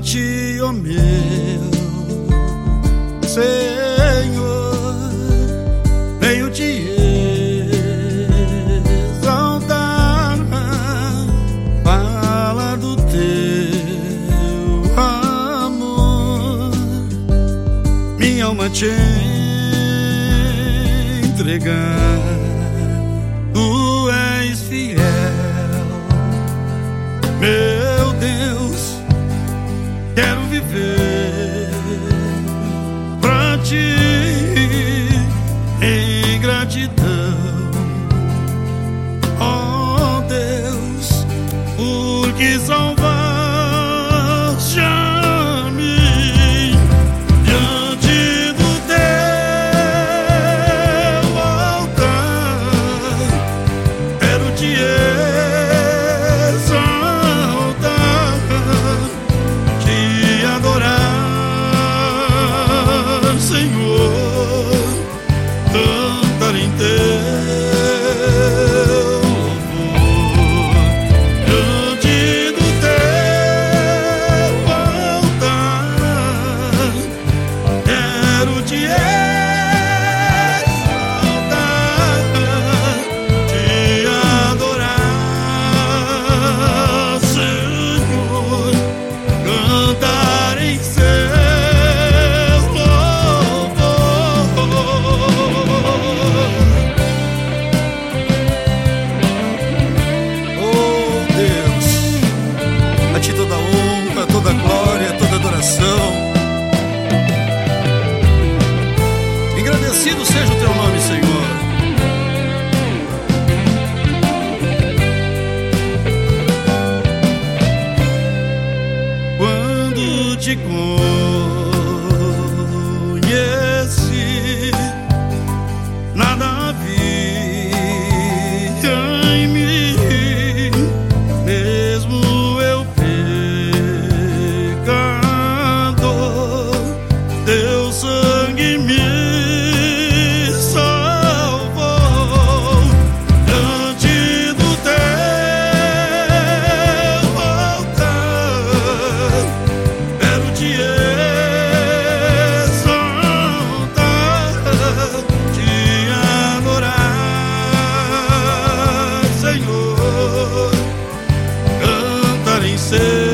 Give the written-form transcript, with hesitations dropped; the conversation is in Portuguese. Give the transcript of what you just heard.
ti, ó meu Senhor, venho te exaltar, falar do teu amor, minha alma te entregar. Tu és fiel, meu Deus, quero viver pra ti em gratidão, ó Deus, porque salvaste a mim diante do teu altar. Quero te exaltar, te adorar, Senhor, cantar em teu louvor. Diante do teu altar, quero te exaltar, te adorar, Senhor, cantar em seu louvor. Oh Deus, a ti toda honra, toda glória, toda adoração. Engrandecido seja o teu nome, Senhor. Quando te conheci, nada havia em mim, mesmo eu pecador, teu sangue me salvou. Diante do teu altar, quero te exaltar, te adorar, Senhor, cantar em seu